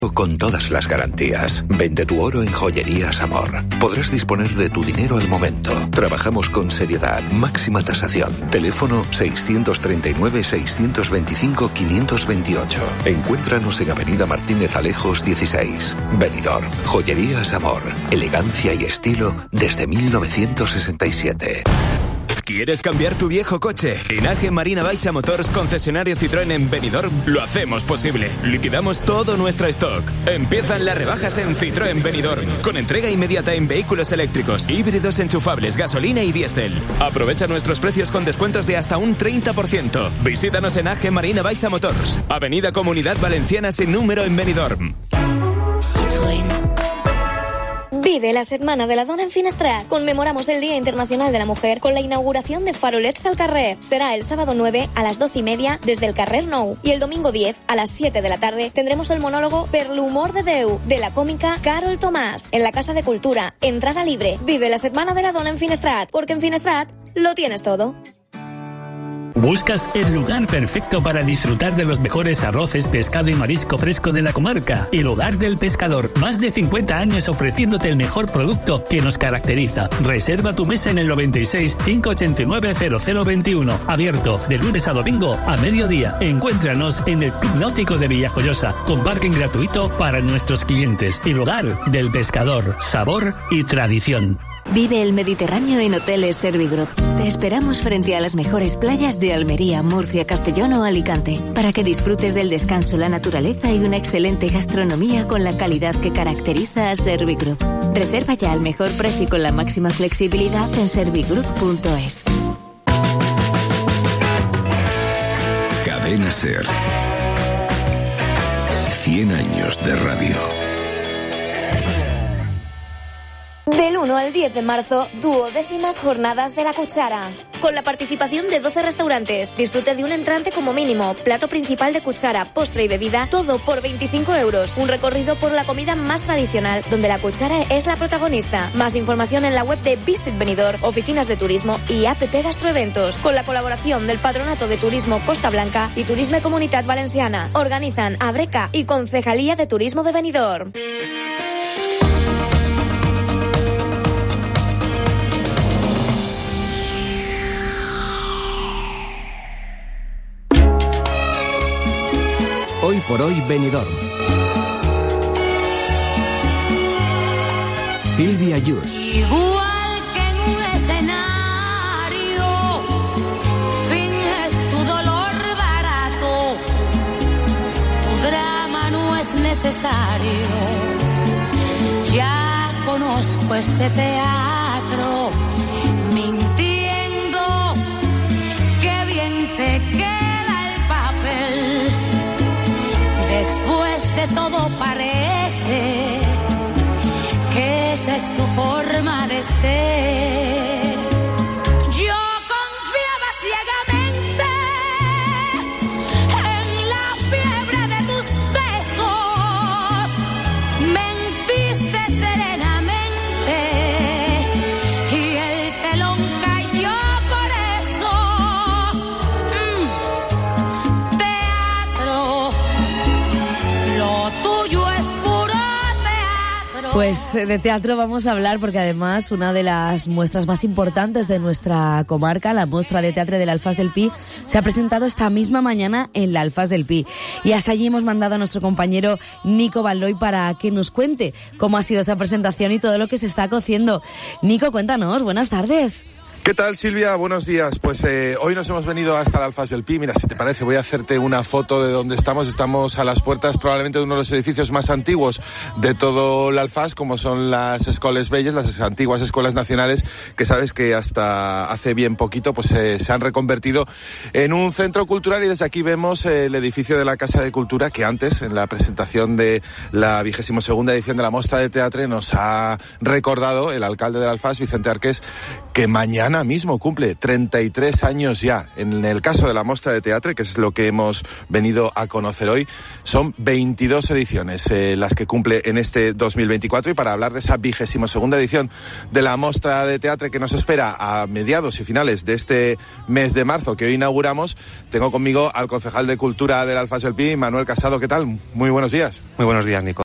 Con todas las garantías. Vende tu oro en Joyerías Amor. Podrás disponer de tu dinero al momento. Trabajamos con seriedad, máxima tasación. Teléfono 639-625-528. Encuéntranos en Avenida Martínez Alejos 16. Benidorm. Joyerías Amor. Elegancia y estilo desde 1967. ¿Quieres cambiar tu viejo coche? En AG Marina Baixa Motors, concesionario Citroën en Benidorm, lo hacemos posible. Liquidamos todo nuestro stock. Empiezan las rebajas en Citroën Benidorm, con entrega inmediata en vehículos eléctricos, híbridos enchufables, gasolina y diésel. Aprovecha nuestros precios con descuentos de hasta un 30%. Visítanos en AG Marina Baixa Motors, Avenida Comunidad Valenciana sin número en Benidorm. Citroën. Vive la Setmana de la Dona en Finestrat. Conmemoramos el Día Internacional de la Mujer con la inauguración de Farolets al Carrer. Será el sábado 9 a las 12:30 desde el Carrer Nou. Y el domingo 10 a las 7 de la tarde tendremos el monólogo Per l'humor de Déu de la cómica Carol Tomàs en la Casa de Cultura. Entrada libre. Vive la Setmana de la Dona en Finestrat, porque en Finestrat lo tienes todo. ¿Buscas el lugar perfecto para disfrutar de los mejores arroces, pescado y marisco fresco de la comarca? El Hogar del Pescador. Más de 50 años ofreciéndote el mejor producto que nos caracteriza. Reserva tu mesa en el 96 589 0021. Abierto de lunes a domingo a mediodía. Encuéntranos en el Club Náutico de Villajoyosa, con parking gratuito para nuestros clientes. El Hogar del Pescador. Sabor y tradición. Vive el Mediterráneo en Hoteles Servigroup. Te esperamos frente a las mejores playas de Almería, Murcia, Castellón o Alicante, para que disfrutes del descanso, la naturaleza y una excelente gastronomía con la calidad que caracteriza a Servigroup. Reserva ya al mejor precio y con la máxima flexibilidad en servigroup.es. Cadena SER. 100 años de radio. Del 1 al 10 de marzo, 12ª jornadas de La Cuchara. Con la participación de 12 restaurantes. Disfrute de un entrante como mínimo, plato principal de cuchara, postre y bebida, todo por 25 euros. Un recorrido por la comida más tradicional, donde La Cuchara es la protagonista. Más información en la web de Visit Benidorm, oficinas de turismo y APP Gastroeventos. Con la colaboración del Patronato de Turismo Costa Blanca y Turisme Comunitat Valenciana. Organizan Abreca y Concejalía de Turismo de Benidorm. Hoy por hoy Benidorm. Silvia Yus. Igual que en un escenario, finges tu dolor barato, tu drama no es necesario. Ya conozco ese teatro, mintiendo, qué bien te queda el papel. Después de todo parece que esa es tu forma de ser. Yo confiaba ciegamente en la fiebre de tus besos. Mentiste serenamente y el telón cayó por eso. Teatro. Lo tuyo es puro teatro. Pues de teatro vamos a hablar porque además una de las muestras más importantes de nuestra comarca, la muestra de teatro del Alfàs del Pi, se ha presentado esta misma mañana en la Alfàs del Pi. Y hasta allí hemos mandado a nuestro compañero Nico Vanlooy para que nos cuente cómo ha sido esa presentación y todo lo que se está cociendo. Nico, cuéntanos, buenas tardes. ¿Qué tal, Silvia? Buenos días. Pues hoy nos hemos venido hasta el Alfàs del Pi. Mira, si te parece, voy a hacerte una foto de donde estamos. Estamos a las puertas probablemente de uno de los edificios más antiguos de todo el Alfàs, como son las Escoles Belles, las antiguas escuelas nacionales, que sabes que hasta hace bien poquito pues se han reconvertido en un centro cultural, y desde aquí vemos el edificio de la Casa de Cultura, que antes, en la presentación de la 22ª edición de la Mostra de Teatre, nos ha recordado el alcalde del Alfàs, Vicente Arqués, que mañana mañana mismo cumple 33 años ya. En el caso de la Mostra de Teatre, que es lo que hemos venido a conocer hoy, son 22 ediciones las que cumple en este 2024, y para hablar de esa 22ª edición de la Mostra de Teatre que nos espera a mediados y finales de este mes de marzo que hoy inauguramos, tengo conmigo al concejal de Cultura del Alfás del Pi, Manuel Casado. ¿Qué tal? Muy buenos días. Muy buenos días, Nico.